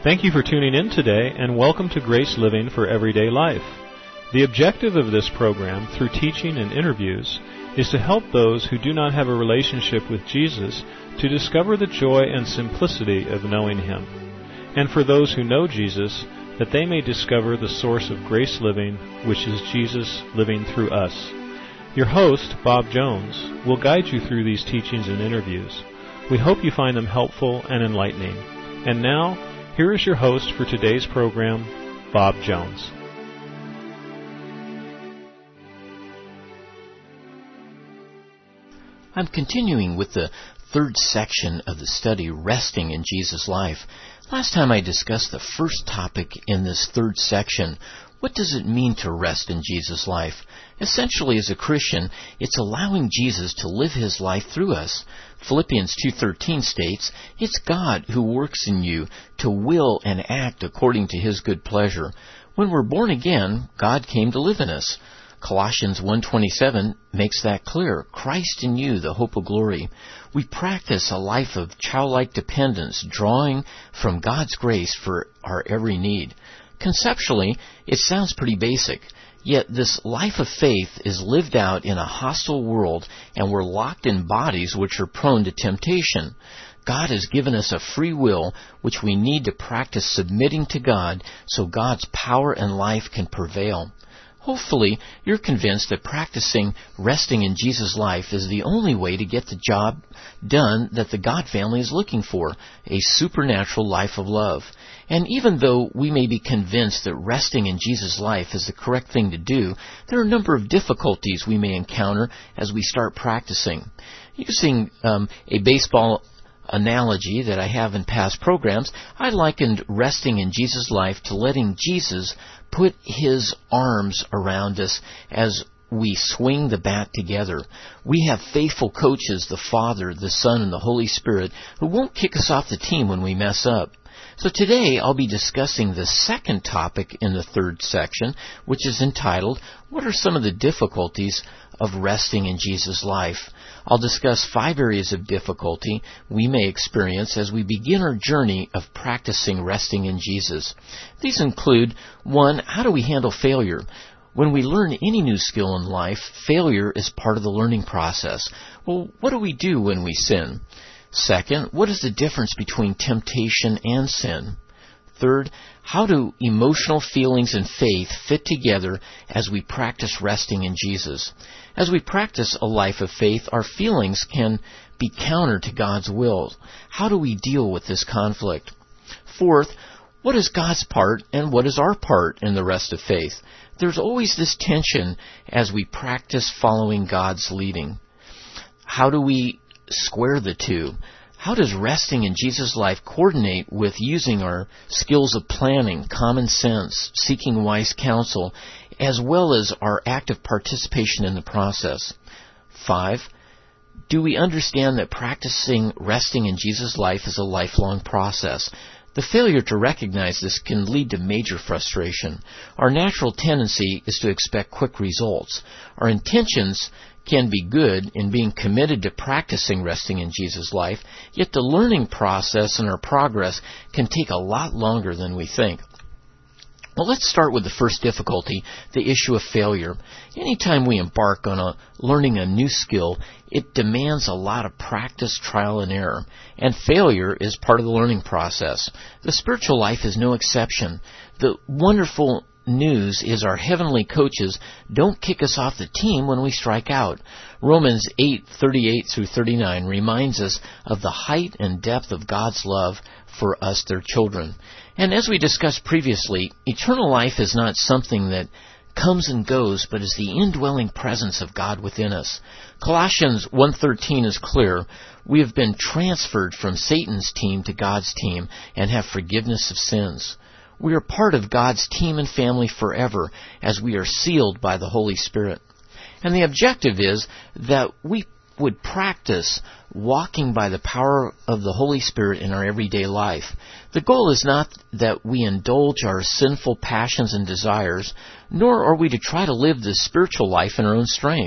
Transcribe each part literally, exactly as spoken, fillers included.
Thank you for tuning in today, and welcome to Grace Living for Everyday Life. The objective of this program, through teaching and interviews, is to help those who do not have a relationship with Jesus to discover the joy and simplicity of knowing Him, and for those who know Jesus, that they may discover the source of grace living, which is Jesus living through us. Your host, Bob Jones, will guide you through these teachings and interviews. We hope you find them helpful and enlightening. And now, here is your host for today's program, Bob Jones. I'm continuing with the third section of the study, Resting in Jesus' Life. Last time I discussed the first topic in this third section. What does it mean to rest in Jesus' life? Essentially, as a Christian, it's allowing Jesus to live His life through us. Philippians two thirteen states, "It's God who works in you to will and act according to His good pleasure." When we're born again, God came to live in us. Colossians one twenty-seven makes that clear. Christ in you, the hope of glory. We practice a life of childlike dependence, drawing from God's grace for our every need. Conceptually, it sounds pretty basic, yet this life of faith is lived out in a hostile world, and we're locked in bodies which are prone to temptation. God has given us a free will, which we need to practice submitting to God so God's power and life can prevail. Hopefully, you're convinced that practicing resting in Jesus' life is the only way to get the job done that the God family is looking for, a supernatural life of love. And even though we may be convinced that resting in Jesus' life is the correct thing to do, there are a number of difficulties we may encounter as we start practicing. Using um, a baseball analogy that I have in past programs, I likened resting in Jesus' life to letting Jesus put His arms around us as we swing the bat together. We have faithful coaches, the Father, the Son, and the Holy Spirit, who won't kick us off the team when we mess up. So today I'll be discussing the second topic in the third section, which is entitled, "What are some of the difficulties of resting in Jesus' life?" I'll discuss five areas of difficulty we may experience as we begin our journey of practicing resting in Jesus. These include, one, how do we handle failure? When we learn any new skill in life, failure is part of the learning process. Well, what do we do when we sin? Second, what is the difference between temptation and sin? Third, how do emotional feelings and faith fit together as we practice resting in Jesus? As we practice a life of faith, our feelings can be counter to God's will. How do we deal with this conflict? Fourth, what is God's part and what is our part in the rest of faith? There's always this tension as we practice following God's leading. How do we square the two? How does resting in Jesus' life coordinate with using our skills of planning, common sense, seeking wise counsel, as well as our active participation in the process? Five, do we understand that practicing resting in Jesus' life is a lifelong process? The failure to recognize this can lead to major frustration. Our natural tendency is to expect quick results. Our intentions can be good in being committed to practicing resting in Jesus' life, yet the learning process and our progress can take a lot longer than we think. Well, let's start with the first difficulty, the issue of failure. Anytime we embark on a, learning a new skill, it demands a lot of practice, trial, and error. And failure is part of the learning process. The spiritual life is no exception. The wonderful news is our heavenly coaches don't kick us off the team when we strike out. Romans eight thirty-eight through thirty-nine reminds us of the height and depth of God's love for us, their children. And as we discussed previously, eternal life is not something that comes and goes, but is the indwelling presence of God within us. Colossians one thirteen is clear. We have been transferred from Satan's team to God's team and have forgiveness of sins. We are part of God's team and family forever as we are sealed by the Holy Spirit. And the objective is that we would practice walking by the power of the Holy Spirit in our everyday life. The goal is not that we indulge our sinful passions and desires, nor are we to try to live this spiritual life in our own strength.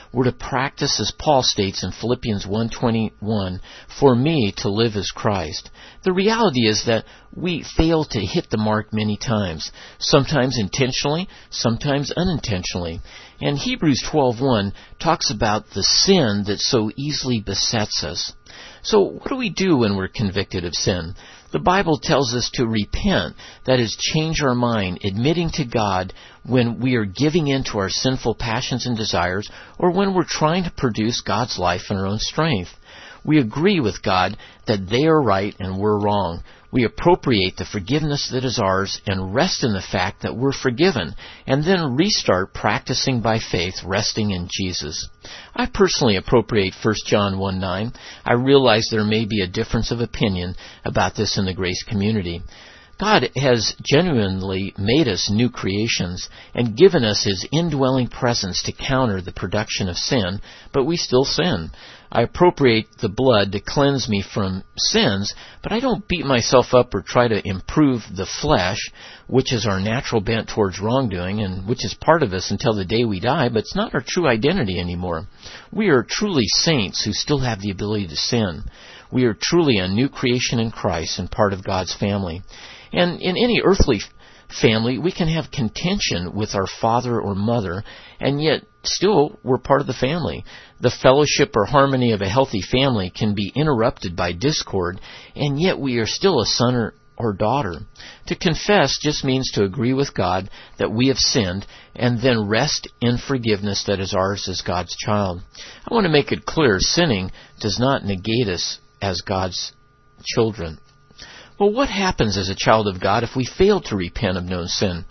we're to practice as Paul states in Philippians one twenty-one, "For me to live is Christ." The reality is that we fail to hit the mark many times, sometimes intentionally, sometimes unintentionally. And Hebrews twelve one talks about the sin that so easily besets us. So what do we do when we're convicted of sin? The Bible tells us to repent, that is, change our mind, admitting to God when we are giving in to our sinful passions and desires, or when we're trying to produce God's life in our own strength. We agree with God that they are right and we're wrong. We appropriate the forgiveness that is ours and rest in the fact that we're forgiven, and then restart practicing by faith, resting in Jesus. I personally appropriate First John one nine. I realize there may be a difference of opinion about this in the Grace community. God has genuinely made us new creations and given us His indwelling presence to counter the production of sin, but we still sin. I appropriate the blood to cleanse me from sins, but I don't beat myself up or try to improve the flesh, which is our natural bent towards wrongdoing and which is part of us until the day we die, but it's not our true identity anymore. We are truly saints who still have the ability to sin. We are truly a new creation in Christ and part of God's family. And in any earthly family, we can have contention with our father or mother, and yet still we're part of the family. The fellowship or harmony of a healthy family can be interrupted by discord, and yet we are still a son or, or daughter. To confess just means to agree with God that we have sinned, and then rest in forgiveness that is ours as God's child. I want to make it clear, sinning does not negate us as God's children. Well, what happens as a child of God if we fail to repent of known sin?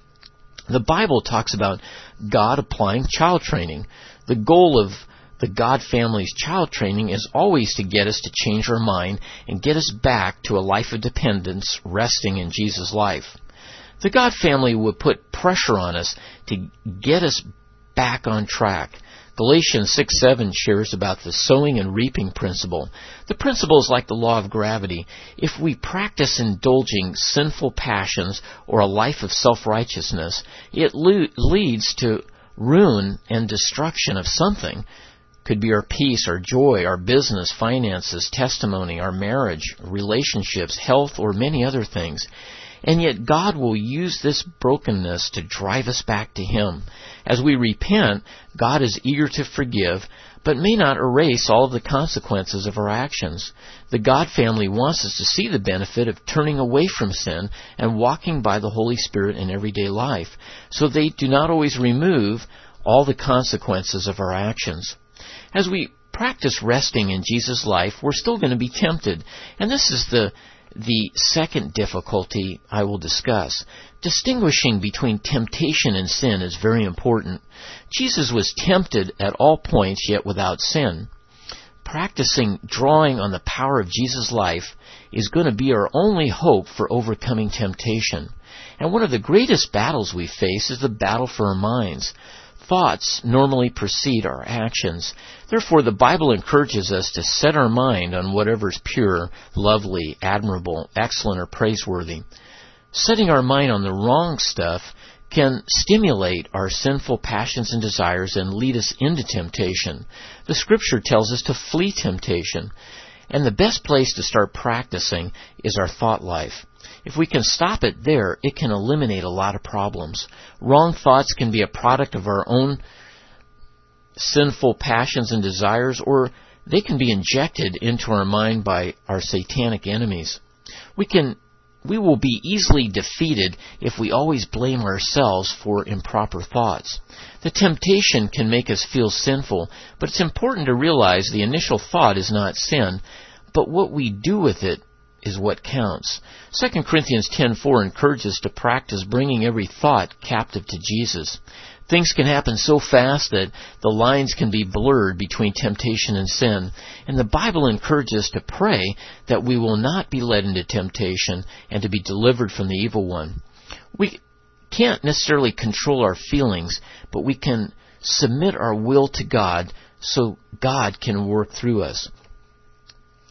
The Bible talks about God applying child training. The goal of the God family's child training is always to get us to change our mind and get us back to a life of dependence, resting in Jesus' life. The God family would put pressure on us to get us back on track. Galatians six seven shares about the sowing and reaping principle. The principle is like the law of gravity. If we practice indulging sinful passions or a life of self-righteousness, it le- leads to ruin and destruction of something. Could be our peace, our joy, our business, finances, testimony, our marriage, relationships, health, or many other things. And yet God will use this brokenness to drive us back to Him. As we repent, God is eager to forgive, but may not erase all of the consequences of our actions. The God family wants us to see the benefit of turning away from sin and walking by the Holy Spirit in everyday life, so they do not always remove all the consequences of our actions. As we practice resting in Jesus' life, we're still going to be tempted, and this is the The second difficulty I will discuss. Distinguishing between temptation and sin is very important. Jesus was tempted at all points, yet without sin. Practicing drawing on the power of Jesus' life is going to be our only hope for overcoming temptation. And one of the greatest battles we face is the battle for our minds. Thoughts normally precede our actions. Therefore, the Bible encourages us to set our mind on whatever is pure, lovely, admirable, excellent, or praiseworthy. Setting our mind on the wrong stuff can stimulate our sinful passions and desires and lead us into temptation. The Scripture tells us to flee temptation. And the best place to start practicing is our thought life. If we can stop it there, it can eliminate a lot of problems. Wrong thoughts can be a product of our own sinful passions and desires, or they can be injected into our mind by our satanic enemies. We can, we will be easily defeated if we always blame ourselves for improper thoughts. The temptation can make us feel sinful, but it's important to realize the initial thought is not sin, but what we do with it is what counts. Second Corinthians ten four encourages us to practice bringing every thought captive to Jesus. Things can happen so fast that the lines can be blurred between temptation and sin. And the Bible encourages us to pray that we will not be led into temptation and to be delivered from the evil one. We can't necessarily control our feelings, but we can submit our will to God so God can work through us.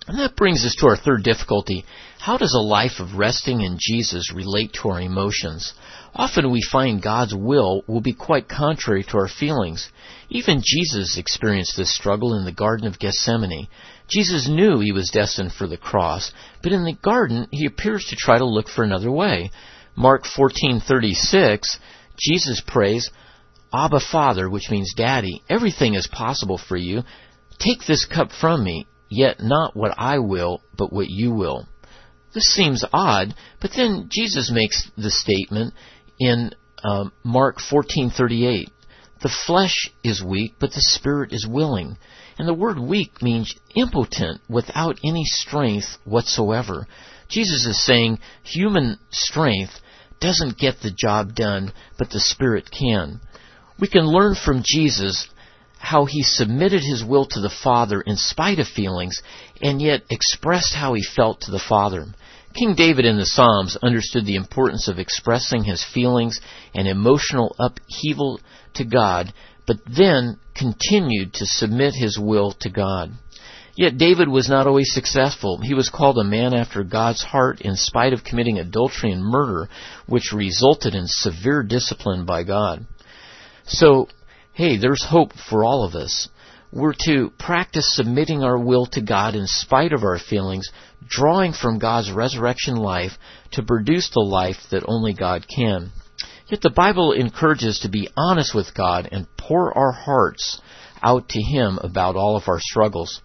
And that brings us to our third difficulty. How does a life of resting in Jesus relate to our emotions? Often we find God's will will be quite contrary to our feelings. Even Jesus experienced this struggle in the Garden of Gethsemane. Jesus knew he was destined for the cross, but in the garden he appears to try to look for another way. Mark fourteen thirty-six, Jesus prays, "Abba, Father," which means Daddy, "everything is possible for you. Take this cup from me, yet not what I will, but what you will." This seems odd, but then Jesus makes the statement in uh, Mark fourteen thirty-eight, "The flesh is weak, but the spirit is willing." And the word weak means impotent, without any strength whatsoever. Jesus is saying human strength doesn't get the job done, but the Spirit can. We can learn from Jesus how he submitted his will to the Father in spite of feelings, and yet expressed how he felt to the Father. King David in the Psalms understood the importance of expressing his feelings and emotional upheaval to God, but then continued to submit his will to God. Yet David was not always successful. He was called a man after God's heart in spite of committing adultery and murder, which resulted in severe discipline by God. So, hey, there's hope for all of us. We're to practice submitting our will to God in spite of our feelings, drawing from God's resurrection life to produce the life that only God can. Yet the Bible encourages us to be honest with God and pour our hearts out to Him about all of our struggles.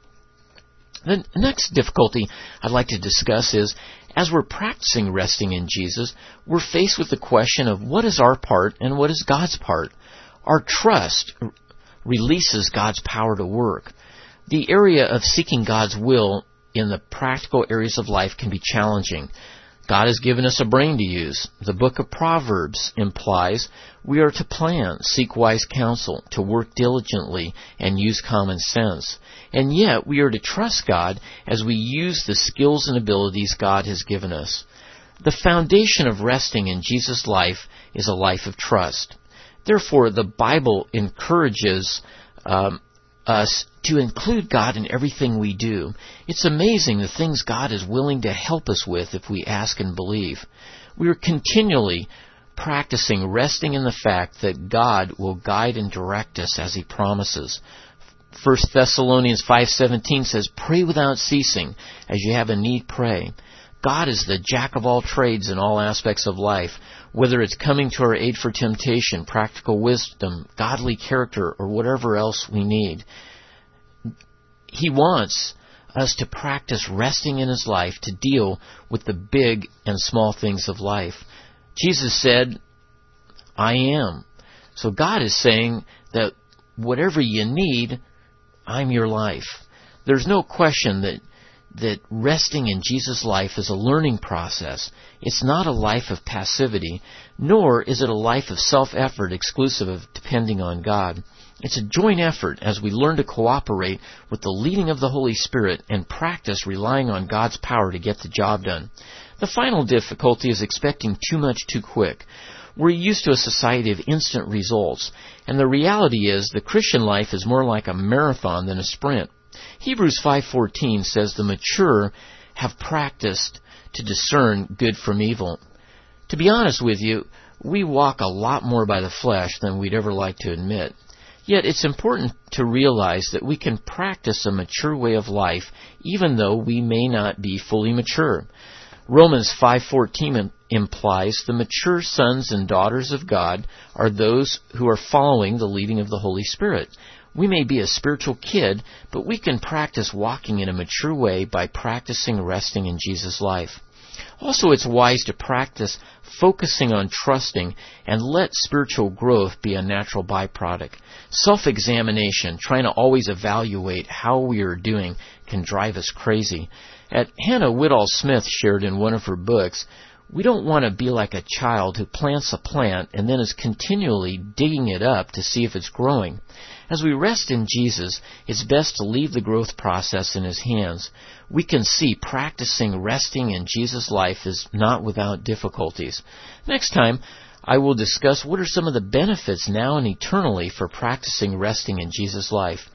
The next difficulty I'd like to discuss is, as we're practicing resting in Jesus, we're faced with the question of what is our part and what is God's part. Our trust releases God's power to work. The area of seeking God's will in the practical areas of life can be challenging. God has given us a brain to use. The book of Proverbs implies we are to plan, seek wise counsel, to work diligently, and use common sense. And yet we are to trust God as we use the skills and abilities God has given us. The foundation of resting in Jesus' life is a life of trust. Therefore, the Bible encourages um, us to include God in everything we do. It's amazing the things God is willing to help us with if we ask and believe. We are continually practicing resting in the fact that God will guide and direct us as He promises. First Thessalonians five seventeen says, "Pray without ceasing. As you have a need, pray." God is the jack of all trades in all aspects of life, whether it's coming to our aid for temptation, practical wisdom, godly character, or whatever else we need. He wants us to practice resting in His life to deal with the big and small things of life. Jesus said, "I am." So God is saying that whatever you need, I'm your life. There's no question that that resting in Jesus' life is a learning process. It's not a life of passivity, nor is it a life of self-effort exclusive of depending on God. It's a joint effort as we learn to cooperate with the leading of the Holy Spirit and practice relying on God's power to get the job done. The final difficulty is expecting too much too quick. We're used to a society of instant results, and the reality is the Christian life is more like a marathon than a sprint. Hebrews five fourteen says the mature have practiced to discern good from evil. To be honest with you, we walk a lot more by the flesh than we'd ever like to admit. Yet it's important to realize that we can practice a mature way of life even though we may not be fully mature. Romans five fourteen implies the mature sons and daughters of God are those who are following the leading of the Holy Spirit. We may be a spiritual kid, but we can practice walking in a mature way by practicing resting in Jesus' life. Also, it's wise to practice focusing on trusting and let spiritual growth be a natural byproduct. Self-examination, trying to always evaluate how we are doing, can drive us crazy. As Hannah Whitall Smith shared in one of her books, we don't want to be like a child who plants a plant and then is continually digging it up to see if it's growing. As we rest in Jesus, it's best to leave the growth process in His hands. We can see practicing resting in Jesus' life is not without difficulties. Next time, I will discuss what are some of the benefits now and eternally for practicing resting in Jesus' life.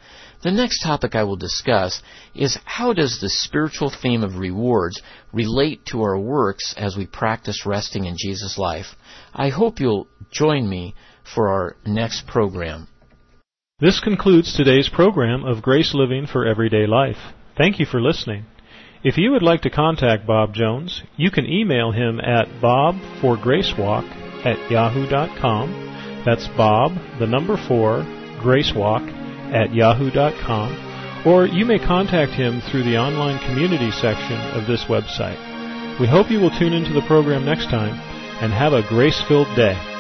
The next topic I will discuss is how does the spiritual theme of rewards relate to our works as we practice resting in Jesus' life. I hope you'll join me for our next program. This concludes today's program of Grace Living for Everyday Life. Thank you for listening. If you would like to contact Bob Jones, you can email him at bob for gracewalk at yahoo dot com. That's Bob, the number four, gracewalk at yahoo dot com. Or you may contact him through the online community section of this website. We hope you will tune into the program next time and have a grace-filled day.